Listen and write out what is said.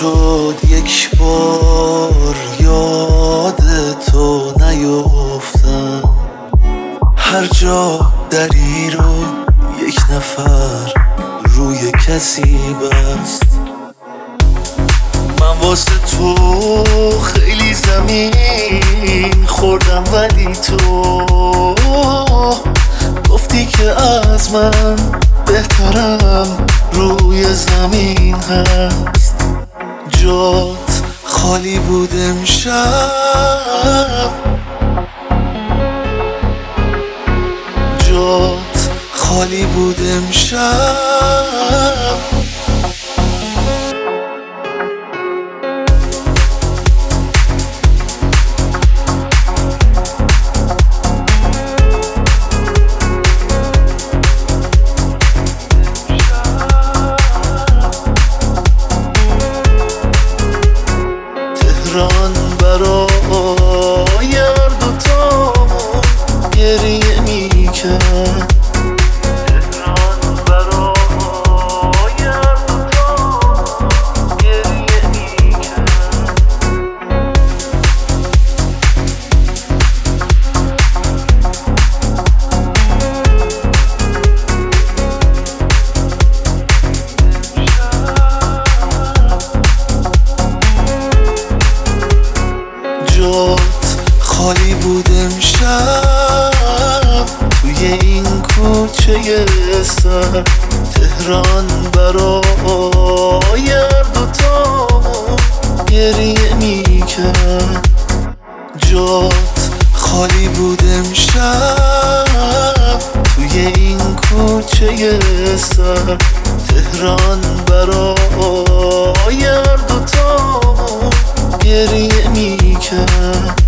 شد یک بار یاد تو نیفتم، هر جا دری رو یک نفر روی کسی بست. من واسه تو خیلی زمین خوردم، ولی تو گفتی که از من بهترم روی زمین هست. جات خالی بود امشب، جات خالی بود امشب. تهران برای هر دوتامون گریه میکرد، تهران برای هر دوتامون گریه میکرد. جات خالی بود امشب توی این کوچه سر، تهران برای هر دوتامون گریه میکرد. جات خالی بود امشب توی این کوچه سر، تهران برای هر دوتامون گریه میکرد.